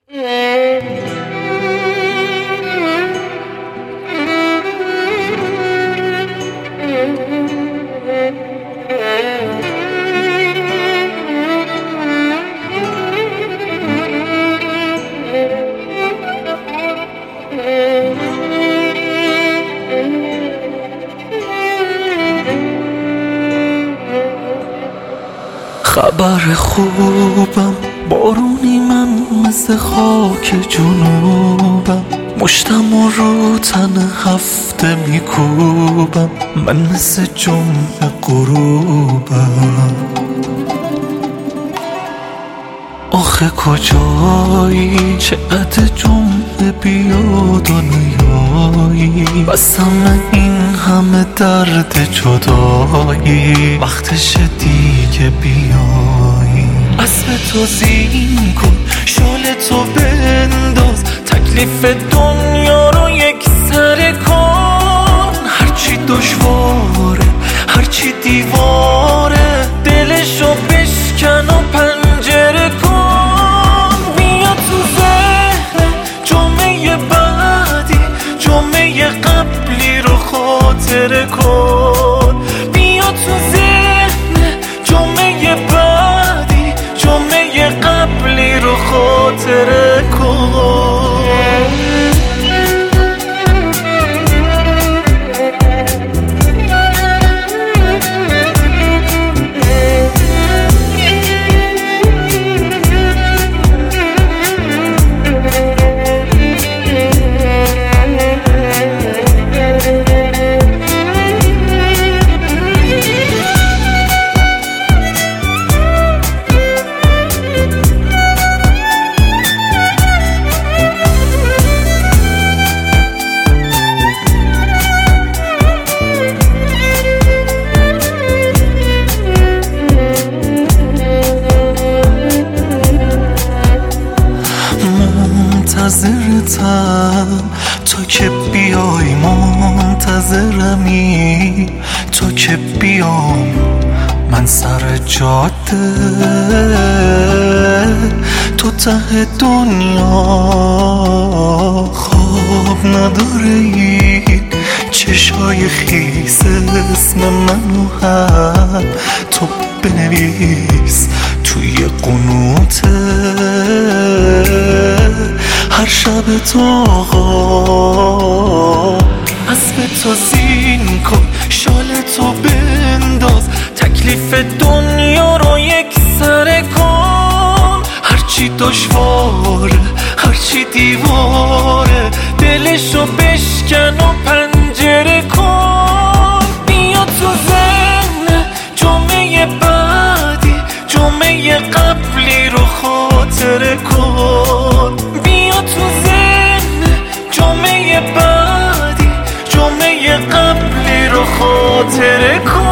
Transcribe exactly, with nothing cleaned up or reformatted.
خبر خوبم بارونی، من مثل خاک جنوبم، مشتم و رو تن هفته میکوبم، من مثل جمعه غروبم. آخه کجایی چه عده جمعه بیاد و نیایی، بسم این همه درد جدایی، وقتش دیگه بیایی. اسب تو زین کن، شال تو بنداز، تکلیف دنیا رو یک سره کن. هرچی دشواره هرچی دیواره، دلشو بشکن و پنجره کن. بیا تو ذهن جمعه بعدی، جمعه قبلی رو خاطره کن. بیا تو ذهن جمعه بعدی، جمعه قبلی رو خاطره کن. منتظرتم تا که بیای، منتظرمی تا که بیام من سر جاده. تو ته دنیا خواب نداره این چشای خیس، اسم منو هم تو بنویس توی قنوته. هر شب تو آقا اسب تو زین کن، شال تو بنداز، تکلیف دنیا رو یک سره کن. هرچی دشواره هرچی دیواره، دلشو بشکن و پنجره کن. بیا تو ذهن جمعه بعدی، جمعه قبلی رو خاطره کن. بیا تو ذهن جمعه بعدی، جمعه قبلی رو خاطره کن.